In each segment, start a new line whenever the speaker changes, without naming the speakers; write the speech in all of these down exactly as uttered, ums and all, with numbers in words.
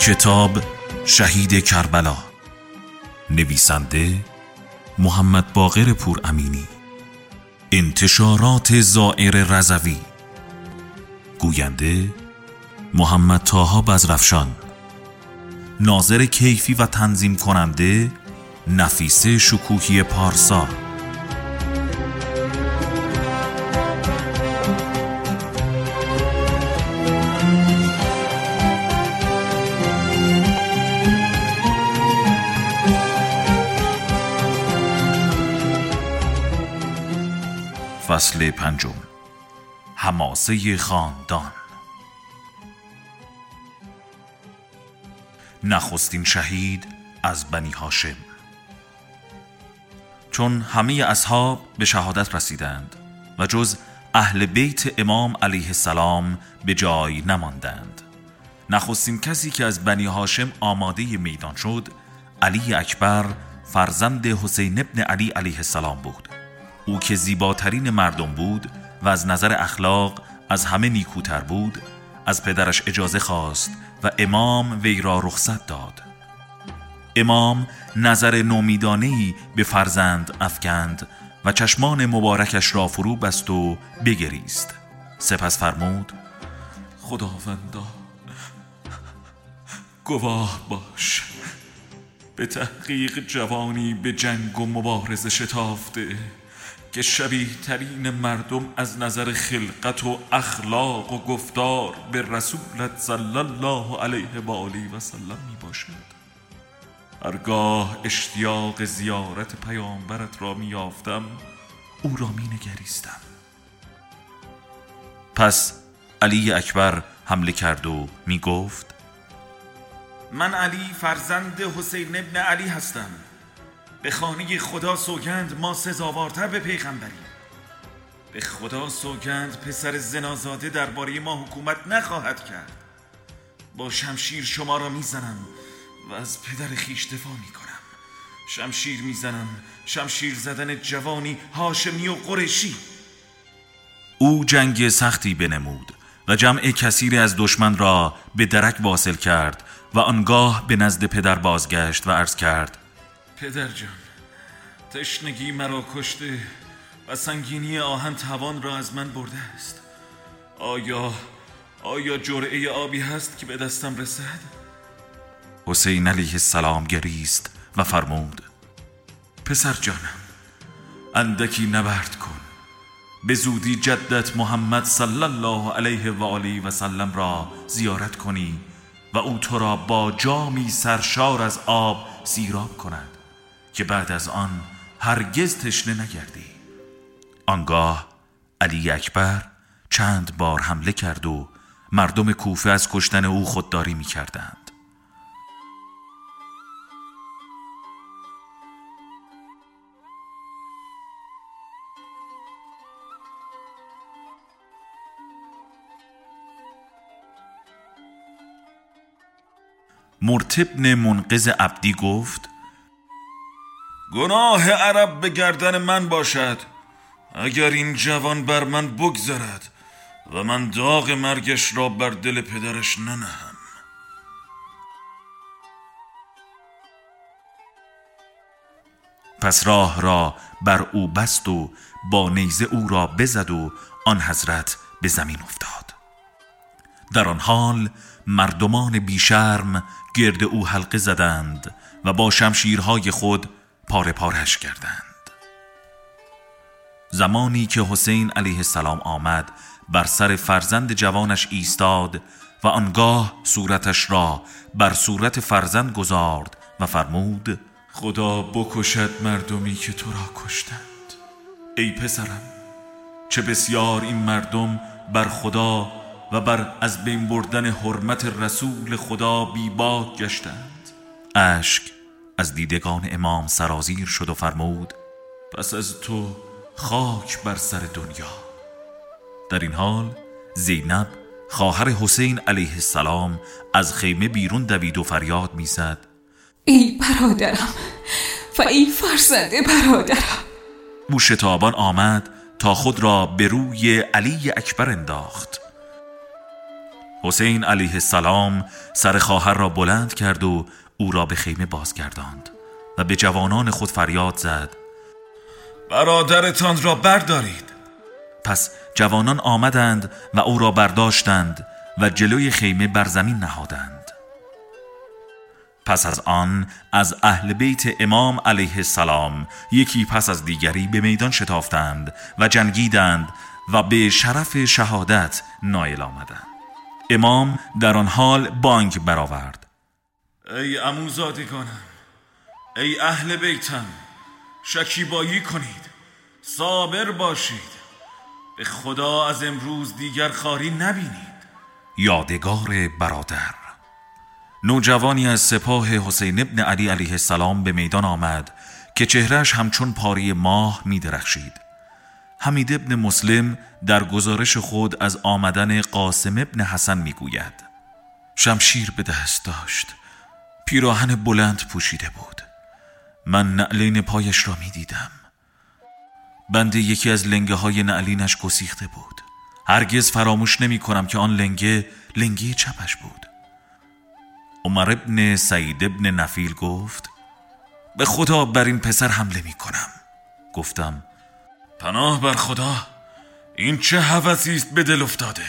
کتاب شهید کربلا، نویسنده محمد باقر پورامینی، انتشارات زائر رضوی، گوینده محمد طاها بزرفشان، ناظر کیفی و تنظیم کننده نفیسه شکوهی پارسا. فصل پنجم، حماسه خاندان. نخستین شهید از بنی هاشم. چون همه اصحاب به شهادت رسیدند و جز اهل بیت امام علیه السلام به جای نماندند، نخستین کسی که از بنی هاشم آماده میدان شد علی اکبر فرزند حسین ابن علی علیه السلام بود. او که زیباترین مردم بود و از نظر اخلاق از همه نیکوتر بود، از پدرش اجازه خواست و امام وی را رخصت داد. امام نظر نومیدانه‌ای به فرزند افکند و چشمان مبارکش را فرو بست و بگریست. سپس فرمود: خداوندا گواه باش، به تحقیق جوانی به جنگ و مبارزه شتافته که شبیه ترین مردم از نظر خلقت و اخلاق و گفتار به رسولت صلی الله علیه و آله و سلم می باشد. هرگاه اشتیاق زیارت پیامبرت را می یافتم او را می نگریستم. پس علی اکبر حمله کرد و می گفت: من علی فرزند حسین ابن علی هستم. به خانه خدا سوگند ما سزاوارتر به پیغمبریم. به خدا سوگند پسر زنازاده درباره ما حکومت نخواهد کرد. با شمشیر شما را میزنم و از پدر خیش دفاع میکنم. شمشیر میزنم، شمشیر زدن جوانی هاشمی و قریشی. او جنگ سختی بنمود و جمع کثیری از دشمن را به درک واصل کرد و آنگاه به نزد پدر بازگشت و عرض کرد: پدر جان، تشنگی مرا کشته و سنگینی آهن توان را از من برده است. آیا آیا جرعه آبی هست که به دستم رسد؟ حسین علیه السلام گریست و فرمود: پسر جانم، اندکی نبرد کن. به زودی جدت محمد صلی الله علیه و آله و سلم را زیارت کنی و او تو را با جامی سرشار از آب سیراب کند که بعد از آن هرگز تشنه نگردی. آنگاه علی اکبر چند بار حمله کرد و مردم کوفه از کشتن او خودداری می کردند. مرتبن منقذ عبدی گفت: گناه عرب به گردن من باشد اگر این جوان بر من بگذرد و من داغ مرگش را بر دل پدرش ننهم. پس راه را بر او بست و با نیزه او را بزد و آن حضرت به زمین افتاد. در آن حال مردمان بیشرم گرد او حلقه زدند و با شمشیرهای خود پاره پارهش کردند. زمانی که حسین علیه السلام آمد بر سر فرزند جوانش ایستاد و آنگاه صورتش را بر صورت فرزند گذارد و فرمود: خدا بکشد مردمی که تو را کشتند. ای پسرم، چه بسیار این مردم بر خدا و بر از بین بردن حرمت رسول خدا بیباک گشتند. اشک از دیدگان امام سرازیر شد و فرمود: پس از تو خاک بر سر دنیا. در این حال زینب خواهر حسین علیه السلام از خیمه بیرون دوید و فریاد میزد:
ای برادرم و ای فرزند برادرم.
او شتابان آمد تا خود را به روی علی اکبر انداخت. حسین علیه السلام سر خواهر را بلند کرد و او را به خیمه بازگرداند و به جوانان خود فریاد زد: برادرتان را بردارید. پس جوانان آمدند و او را برداشتند و جلوی خیمه بر زمین نهادند. پس از آن از اهل بیت امام علیه السلام یکی پس از دیگری به میدان شتافتند و جنگیدند و به شرف شهادت نایل آمدند. امام در آن حال بانگ برآورد: ای عموزادگانم، ای اهل بیتم، شکیبایی کنید، صابر باشید، به خدا از امروز دیگر خواری نبینید. یادگار برادر. نوجوانی از سپاه حسین ابن علی علیه السلام به میدان آمد که چهرهش همچون پاره ماه می درخشید. حمید ابن مسلم در گزارش خود از آمدن قاسم ابن حسن می گوید: شمشیر به دست داشت، پیراهن بلند پوشیده بود. من نعلین پایش را می دیدم. بند یکی از لنگه های نعلینش گسیخته بود. هرگز فراموش نمی کنم که آن لنگه لنگه چپش بود. عمر ابن سعید ابن نفیل گفت: به خدا بر این پسر حمله می کنم. گفتم: پناه بر خدا، این چه هوسی است به دل افتاده.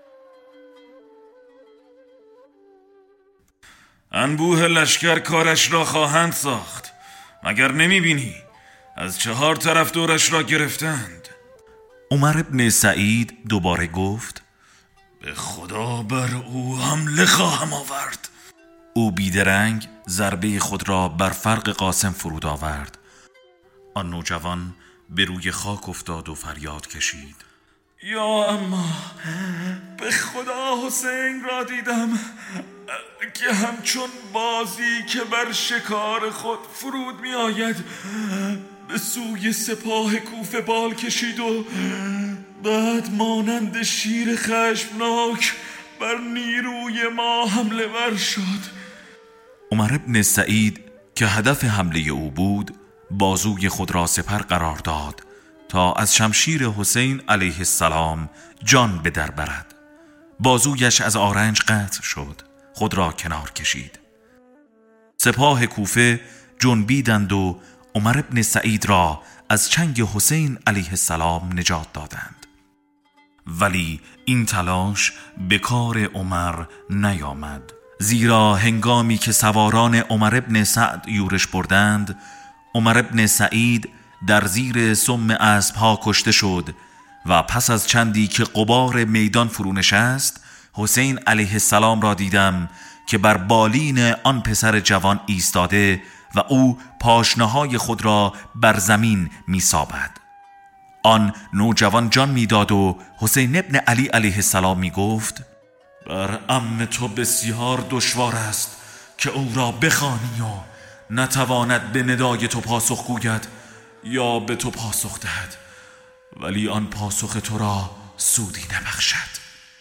انبوه لشکر کارش را خواهند ساخت، مگر نمی بینی از چهار طرف دورش را گرفتند. عمر ابن سعید دوباره گفت: به خدا بر او حمله خواهم آورد. او بیدرنگ ضربه خود را بر فرق قاسم فرود آورد. آن نوجوان به روی خاک افتاد و فریاد کشید: یا اما به خدا حسین را دیدم که همچون بازی که بر شکار خود فرود می آید به سوی سپاه کوفه بال کشید و بعد مانند شیر خشمناک بر نیروی ما حمله ور شد. عمر ابن سعید که هدف حمله او بود بازوی خود را سپر قرار داد تا از شمشیر حسین علیه السلام جان به در برد. بازویش از آرنج قطع شد، خود را کنار کشید. سپاه کوفه جنبیدند و عمر ابن سعید را از چنگ حسین علیه السلام نجات دادند. ولی این تلاش به کار عمر نیامد، زیرا هنگامی که سواران عمر ابن سعد یورش بردند، عمر ابن سعید در زیر سم اسبها کشته شد و پس از چندی که غبار میدان فرو نشست، حسین علیه السلام را دیدم که بر بالین آن پسر جوان ایستاده و او پاشنه‌های خود را بر زمین می‌سابد. آن نوجوان جان میداد و حسین ابن علی علیه السلام میگفت: بر امن تو بسیار دشوار است که او را بخوانی و نتواند به ندای تو پاسخ گوید یا به تو پاسخ دهد، ولی آن پاسخ تو را سودی نبخشد.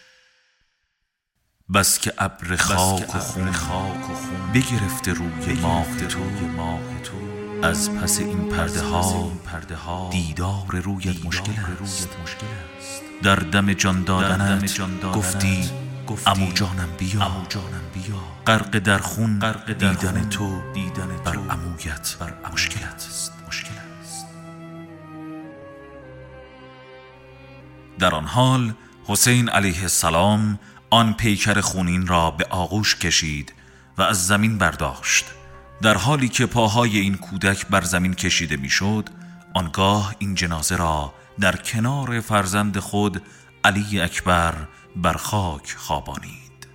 بس که ابر خاک و خون بگرفته روی ماه تو، از پس این پرده ها دیدار رویت مشکل است. در دم جان دادنت گفتی عمو جانم بیا، غرق در خون دیدن تو بر عمویت مشکل است. در آن حال حسین علیه السلام آن پیکر خونین را به آغوش کشید و از زمین برداشت. در حالی که پاهای این کودک بر زمین کشیده میشد، آنگاه این جنازه را در کنار فرزند خود علی اکبر بر خاک خوابانید.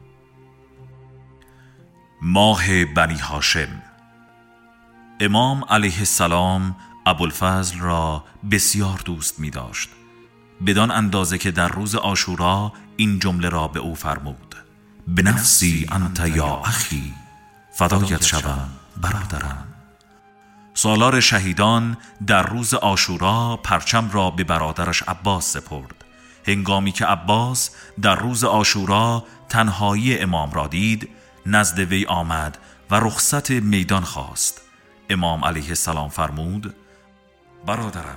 ماه بنی هاشم. امام علیه السلام ابوالفضل را بسیار دوست می داشت، بدان اندازه که در روز عاشورا این جمله را به او فرمود: به نفسی انت یا اخی، فدایت شوم برادرم. سالار شهیدان در روز عاشورا پرچم را به برادرش عباس سپرد. هنگامی که عباس در روز عاشورا تنهایی امام را دید، نزد وی آمد و رخصت میدان خواست. امام علیه السلام فرمود: برادرم،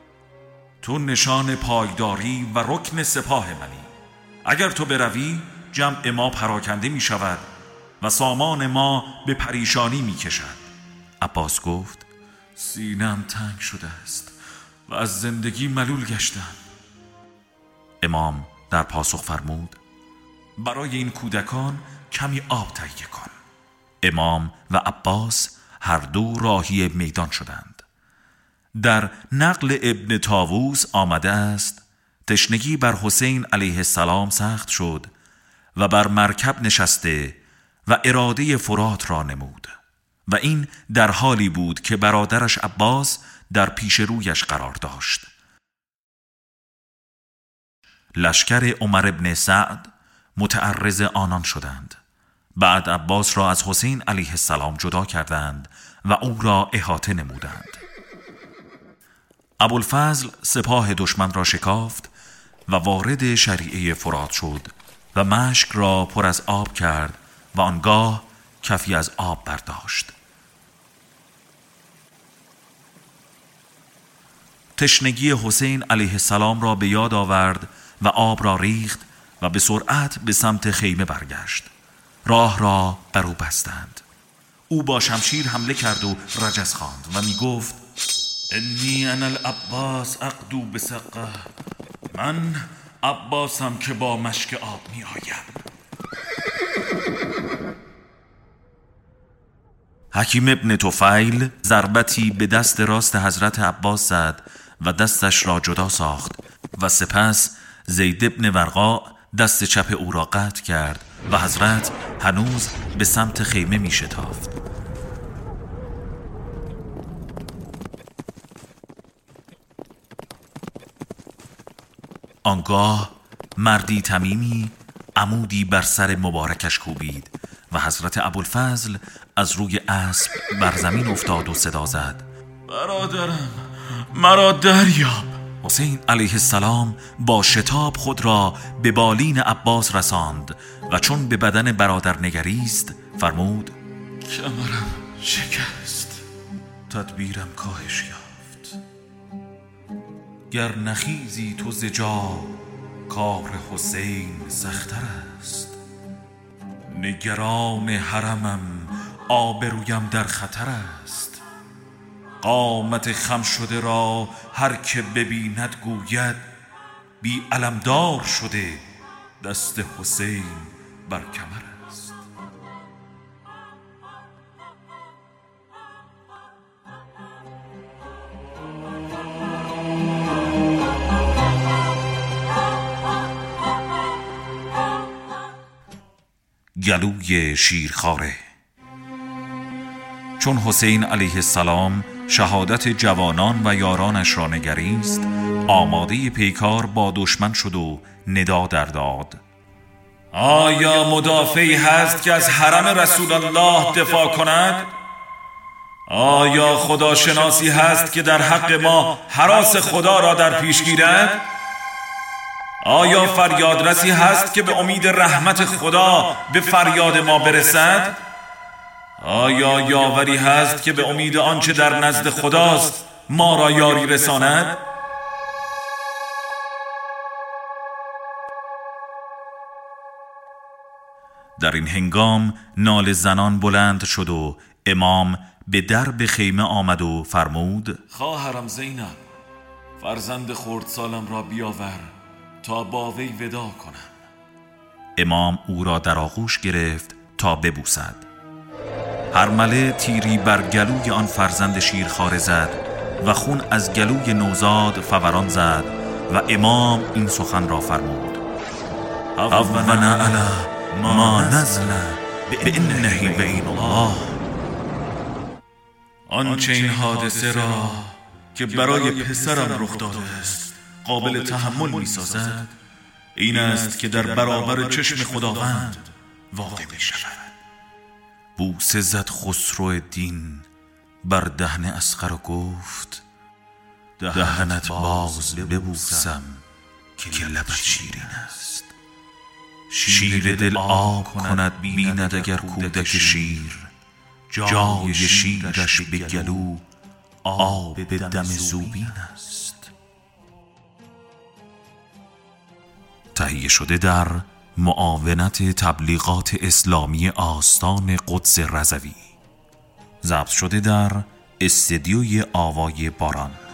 تو نشان پایداری و رکن سپاه منی. اگر تو بروی جمع ما پراکنده می شود و سامان ما به پریشانی می کشد. عباس گفت سینه‌ام تنگ شده است و از زندگی ملول گشتم. امام در پاسخ فرمود برای این کودکان کمی آب تهیه کن. امام و عباس هر دو راهی میدان شدند. در نقل ابن طاووس آمده است تشنگی بر حسین علیه السلام سخت شد و بر مرکب نشسته و اراده فرات را نمود و این در حالی بود که برادرش عباس در پیش رویش قرار داشت. لشکر عمر بن سعد متعرض آنان شدند. بعد عباس را از حسین علیه السلام جدا کردند و او را احاطه نمودند. ابوالفضل سپاه دشمن را شکافت و وارد شریعه فرات شد و مشک را پر از آب کرد و آنگاه کفی از آب برداشت. تشنگی حسین علیه السلام را به یاد آورد و آب را ریخت و به سرعت به سمت خیمه برگشت. راه را بر او بستند. او با شمشیر حمله کرد و رجز خواند و می گفت انی انا العباس اقدو بسقه، من عباسم که با مشک آب می آیم. حکیم ابن طفیل ضربتی به دست راست حضرت عباس زد و دستش را جدا ساخت و سپس زید ابن ورقا دست چپ او را قطع کرد و حضرت هنوز به سمت خیمه می شتافت. آنگاه مردی تمیمی عمودی بر سر مبارکش کوبید و حضرت ابوالفضل از روی اسب بر زمین افتاد و صدا زد برادرم، مرا دریاب. حسین علیه السلام با شتاب خود را به بالین عباس رساند و چون به بدن برادر نگریست فرمود کمرم شکست، تدبیرم کاهش یافت. گر نخیزی تو ز جا کار حسین سختر است، نگران حرمم آبرویم در خطر است. قامت خم شده را هر که ببیند گوید بی علمدار شده دست حسین بر کمر است. گلوی شیرخواره. چون حسین علیه السلام شهادت جوانان و یارانش را نگریست، آماده پیکار با دشمن شد و ندا در داد آیا مدافعی هست که از حرم رسول الله دفاع کند؟ آیا خداشناسی هست که در حق ما هراس خدا را در پیش گیرد؟ آیا فریادرسی هست که به امید رحمت خدا به فریاد ما برسد؟ آیا یاوری هست که به امید آنچه در نزد خداست ما را یاری رساند؟ در این هنگام نال زنان بلند شد و امام به درب خیمه آمد و فرمود خواهرم زینب، فرزند خردسالم را بیاور تا با وی ودا کنم. امام او را در آغوش گرفت تا ببوسد. هرمله تیری بر گلوی آن فرزند شیرخواره زد و خون از گلوی نوزاد فوران زد و امام این سخن را فرمود هونا علی ما نزل بانه بین الله. آنچه این حادثه را که برای پسرم رخ داده است قابل تحمل می سازد این است که در برابر چشم خداوند واقع می شود. بوسه زد خسرو دین بر دهن اصغر و گفت دهنت باز ببوسم که لبت شیرین است. شیر دل آب کند بیند اگر کودک شیر، جای شیرش به گلو آب به دم زوبین است. تهیه شده در معاونت تبلیغات اسلامی آستان قدس رضوی. ضبط شده در استدیوی آوای باران.